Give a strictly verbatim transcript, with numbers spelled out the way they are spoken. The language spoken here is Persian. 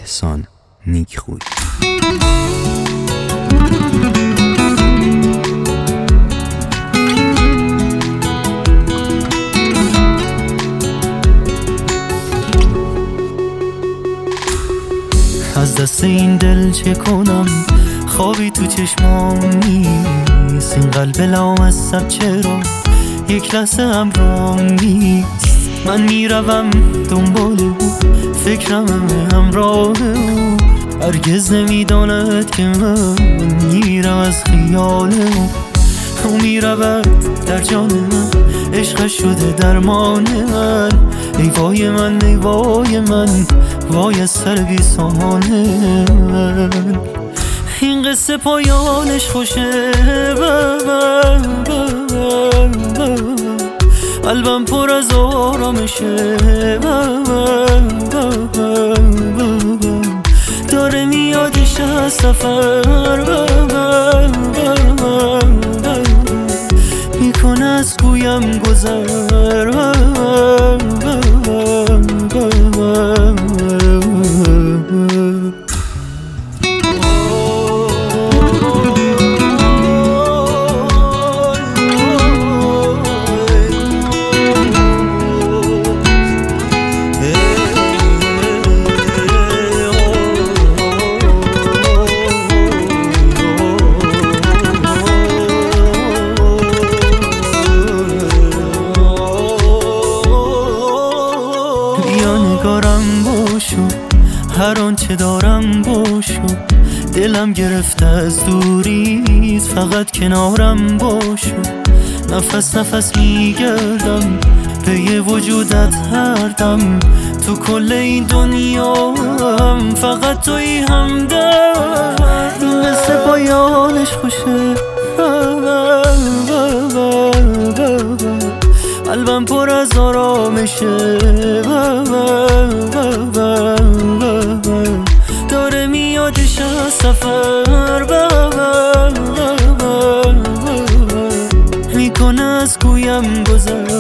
احسان نیکخوی. از دست این دل چه کنم، خوابی تو چشمام نیست، این قلب لامصب چرا یک لحظه همراهم نیست. من میروم دنبال او، فکرم همراه او، هرگز نمیداند که من میرم از خیال او. او میرود در جان من، عشقش شده درمان من. ای وای من، ای وای من، وای از سر بی سامان من. این قصه پایانش خوشه، قلبم پر از آرامشه، داره میادش از سفر، میکنه از گویم گذر. نگارم باشو، هر آنچه دارم باشو، دلم گرفته از دوریت، فقط کنارم باشو. نفس نفس میگردم به یه وجودت هر دم، تو کل این دنیا هم فقط توی همدم. این قصه پایانش خوشه، قلبم پر از آرامشه، داره میادش از سفر، میکنه از گویم گذر.